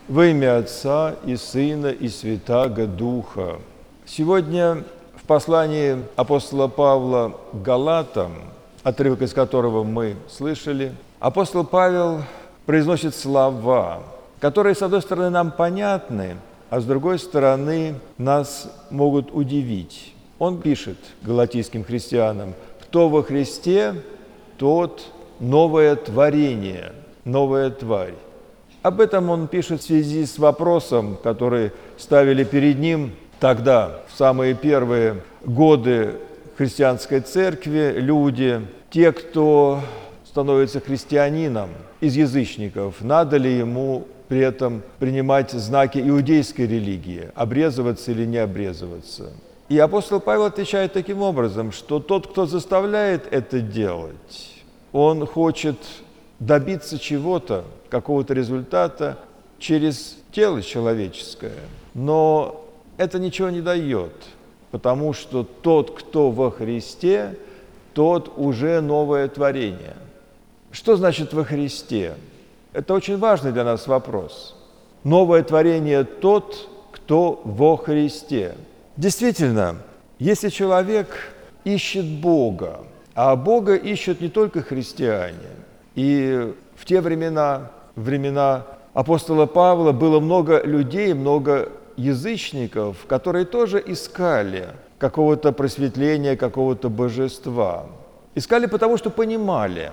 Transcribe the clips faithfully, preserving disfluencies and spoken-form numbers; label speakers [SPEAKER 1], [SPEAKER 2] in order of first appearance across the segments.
[SPEAKER 1] Во имя Отца и Сына и Святаго Духа. Сегодня в послании апостола Павла к Галатам, отрывок из которого мы слышали, апостол Павел произносит слова, которые, с одной стороны, нам понятны, а с другой стороны, нас могут удивить. Он пишет галатийским христианам: «Кто во Христе, тот новое творение, новая тварь». Об этом он пишет в связи с вопросом, который ставили перед ним тогда, в самые первые годы христианской церкви, люди, те, кто становится христианином из язычников, надо ли ему при этом принимать знаки иудейской религии, обрезываться или не обрезываться. И апостол Павел отвечает таким образом, что тот, кто заставляет это делать, он хочет добиться чего-то, какого-то результата через тело человеческое. Но это ничего не дает, потому что тот, кто во Христе, тот уже новое творение. Что значит во Христе? Это очень важный для нас вопрос. Новое творение тот, кто во Христе. Действительно, если человек ищет Бога, а Бога ищут не только христиане, и в те времена, времена апостола Павла, было много людей, много язычников, которые тоже искали какого-то просветления, какого-то божества. Искали потому, что понимали,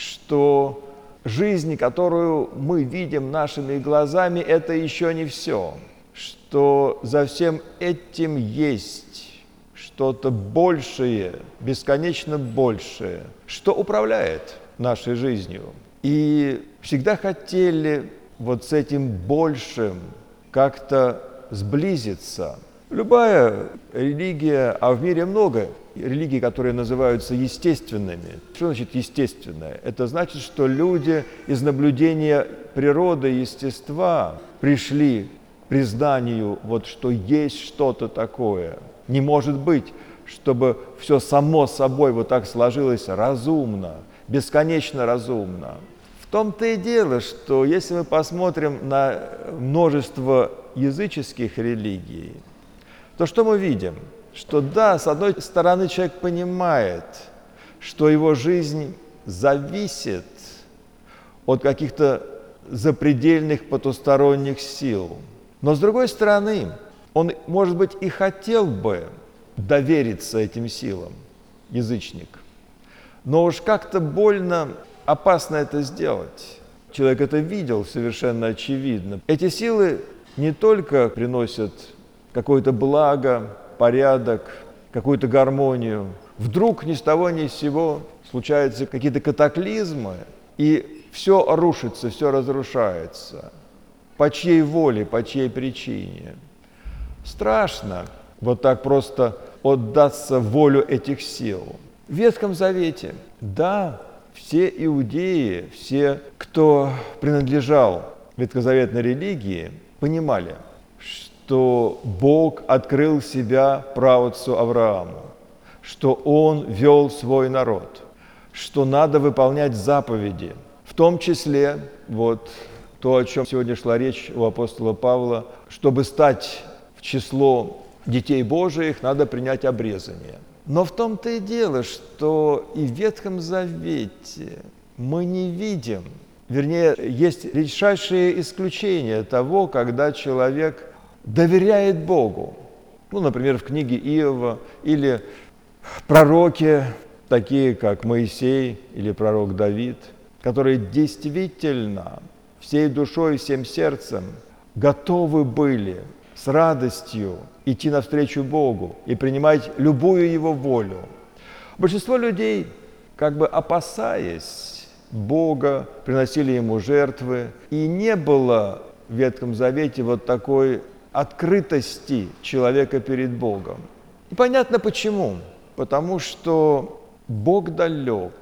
[SPEAKER 1] что жизнь, которую мы видим нашими глазами, это еще не все, что за всем этим есть что-то большее, бесконечно большее, что управляет нашей жизнью. И всегда хотели вот с этим большим как-то сблизиться. Любая религия, а в мире много религий, которые называются естественными. Что значит естественное? Это значит, что люди из наблюдения природы и естества пришли к признанию, вот, что есть что-то такое. Не может быть, чтобы все само собой вот так сложилось разумно, бесконечно разумно. В том-то и дело, что если мы посмотрим на множество языческих религий, то что мы видим? Что да, с одной стороны, человек понимает, что его жизнь зависит от каких-то запредельных потусторонних сил. Но с другой стороны, он, может быть, и хотел бы довериться этим силам, язычник. Но уж как-то больно, опасно это сделать. Человек это видел совершенно очевидно. Эти силы не только приносят какое-то благо, порядок, какую-то гармонию. Вдруг ни с того ни с сего случаются какие-то катаклизмы, и все рушится, все разрушается. По чьей воле, по чьей причине? Страшно вот так просто отдаться в волю этих сил. В Ветхом Завете, да, все иудеи, все, кто принадлежал ветхозаветной религии, понимали, что Бог открыл себя праотцу Аврааму, что Он вел свой народ, что надо выполнять заповеди, в том числе вот то, о чем сегодня шла речь у апостола Павла, чтобы стать в число детей Божиих, надо принять обрезание. Но в том-то и дело, что и в Ветхом Завете мы не видим, вернее, есть редчайшие исключения того, когда человек доверяет Богу. Ну, например, в книге Иова или пророки, такие как Моисей или пророк Давид, которые действительно всей душой, всем сердцем готовы были с радостью идти навстречу Богу и принимать любую Его волю. Большинство людей, как бы опасаясь Бога, приносили Ему жертвы, и не было в Ветхом Завете вот такой открытости человека перед Богом. И понятно почему. Потому что Бог далек,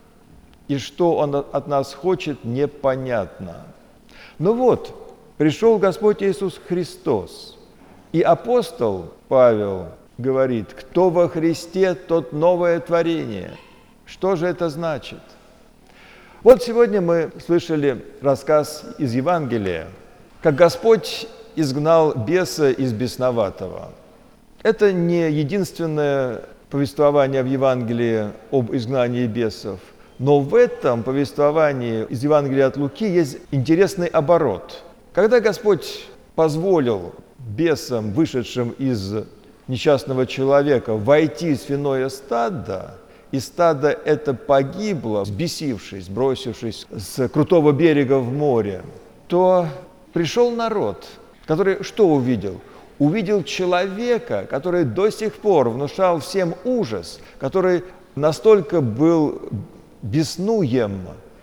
[SPEAKER 1] и что Он от нас хочет, непонятно. Но вот, пришел Господь Иисус Христос, и апостол Павел говорит: кто во Христе, тот новое творение. Что же это значит? Вот сегодня мы слышали рассказ из Евангелия как Господь изгнал беса из бесноватого. Это не единственное повествование в Евангелии об изгнании бесов, но в этом повествовании из Евангелия от Луки есть интересный оборот. Когда Господь позволил бесам, вышедшим из несчастного человека, войти в свиное стадо, и стадо это погибло, взбесившись, бросившись с крутого берега в море, то пришел народ, который что увидел? Увидел человека, который до сих пор внушал всем ужас, который настолько был беснуем,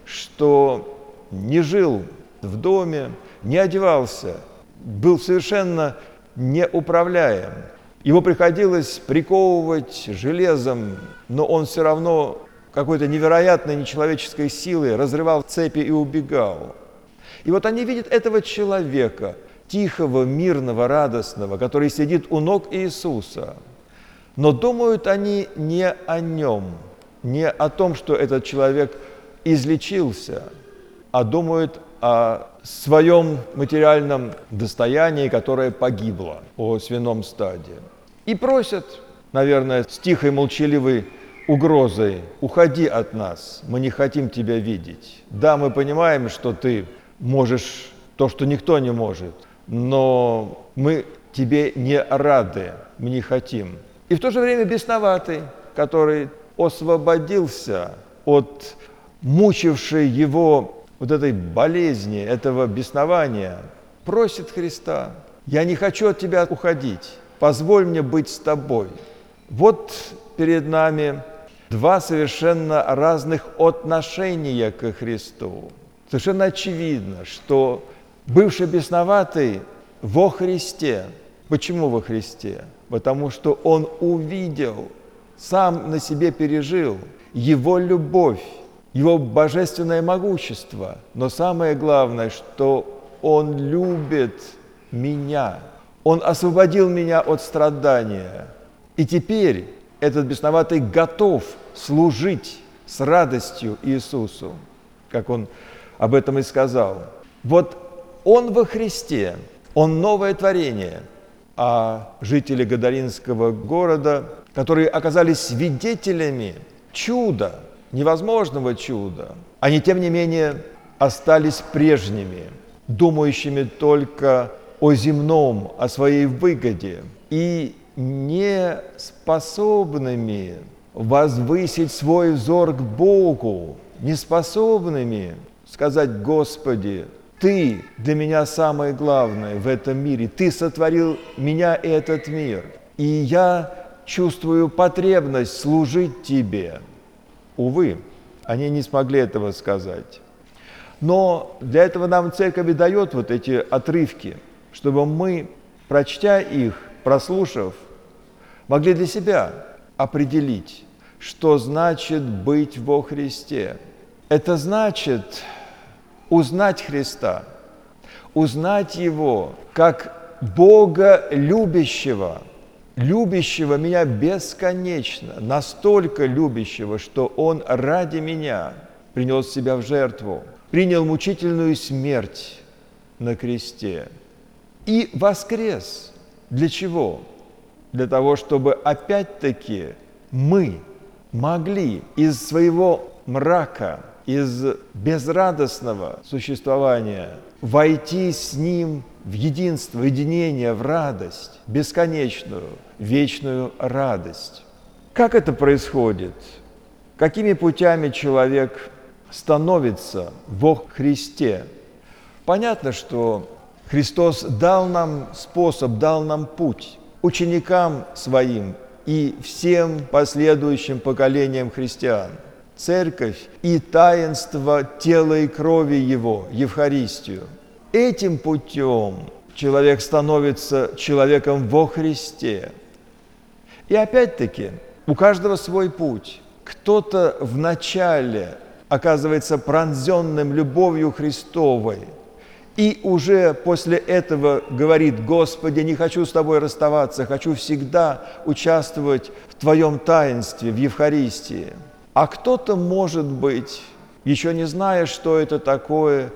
[SPEAKER 1] что не жил в доме, не одевался, был совершенно неуправляем. Его приходилось приковывать железом, но он все равно какой-то невероятной нечеловеческой силой разрывал цепи и убегал. И вот они видят этого человека, тихого, мирного, радостного, который сидит у ног Иисуса. Но думают они не о нем, не о том, что этот человек излечился, а думают о своем материальном достоянии, которое погибло, о свином стаде. И просят, наверное, с тихой, молчаливой угрозой: «Уходи от нас, мы не хотим тебя видеть. Да, мы понимаем, что ты можешь то, что никто не может, но мы тебе не рады, мы не хотим». И в то же время бесноватый, который освободился от мучившей его вот этой болезни, этого беснования, просит Христа: «Я не хочу от тебя уходить, позволь мне быть с тобой». Вот перед нами два совершенно разных отношения ко Христу. Совершенно очевидно, что бывший бесноватый во Христе. Почему во Христе? Потому что он увидел, сам на себе пережил Его любовь, Его божественное могущество. Но самое главное, что Он любит меня. Он освободил меня от страдания. И теперь этот бесноватый готов служить с радостью Иисусу, как он об этом и сказал. Вот он во Христе, он новое творение, а жители Гадаринского города, которые оказались свидетелями чуда, невозможного чуда, они, тем не менее, остались прежними, думающими только о земном, о своей выгоде, и не способными возвысить свой взор к Богу, не способными сказать: «Господи, Ты для меня самое главное в этом мире, Ты сотворил меня и этот мир, и я чувствую потребность служить Тебе». Увы, они не смогли этого сказать. Но для этого нам Церковь и дает вот эти отрывки, чтобы мы, прочтя их, прослушав, могли для себя определить, что значит быть во Христе. Это значит узнать Христа, узнать Его как Бога любящего, любящего меня бесконечно, настолько любящего, что Он ради меня принес себя в жертву, принял мучительную смерть на кресте и воскрес. Для чего? Для того, чтобы опять-таки мы могли из своего мрака, из безрадостного существования войти с Ним в единство, в единение, в радость, бесконечную, вечную радость. Как это происходит? Какими путями человек становится во Христе? Понятно, что Христос дал нам способ, дал нам путь ученикам Своим и всем последующим поколениям христиан. Церковь и таинство тела и крови Его, Евхаристию. Этим путем человек становится человеком во Христе. И опять-таки, у каждого свой путь. Кто-то вначале оказывается пронзенным любовью Христовой, и уже после этого говорит: «Господи, не хочу с Тобой расставаться, хочу всегда участвовать в Твоем таинстве, в Евхаристии». А кто-то, может быть, еще не зная, что это такое,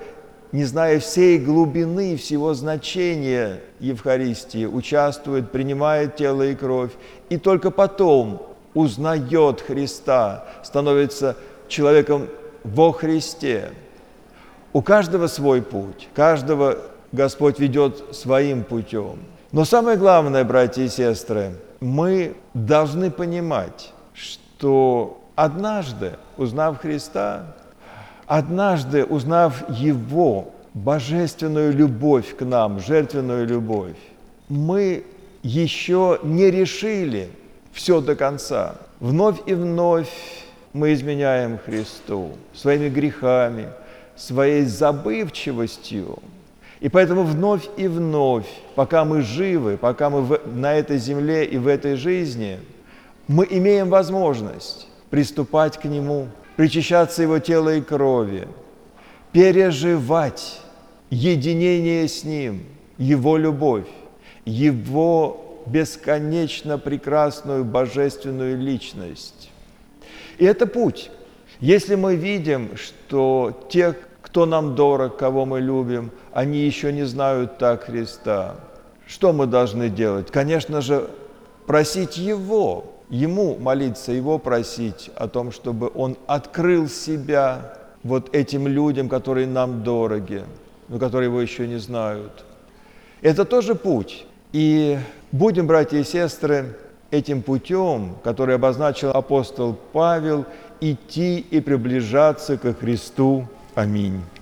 [SPEAKER 1] не зная всей глубины, всего значения Евхаристии, участвует, принимает тело и кровь, и только потом узнает Христа, становится человеком во Христе. У каждого свой путь, каждого Господь ведет своим путем. Но самое главное, братья и сестры, мы должны понимать, что однажды, узнав Христа, однажды, узнав Его божественную любовь к нам, жертвенную любовь, мы еще не решили все до конца. Вновь и вновь мы изменяем Христу своими грехами, своей забывчивостью. И поэтому вновь и вновь, пока мы живы, пока мы в, на этой земле и в этой жизни, мы имеем возможность приступать к Нему, причащаться Его тела и крови, переживать единение с Ним, Его любовь, Его бесконечно прекрасную божественную личность. И это путь. Если мы видим, что те, кто нам дорог, кого мы любим, они еще не знают так Христа, что мы должны делать? Конечно же, просить Его, Ему молиться, Его просить о том, чтобы Он открыл себя вот этим людям, которые нам дороги, но которые Его еще не знают. Это тоже путь. И будем, братья и сестры, этим путем, который обозначил апостол Павел, идти и приближаться ко Христу. Аминь.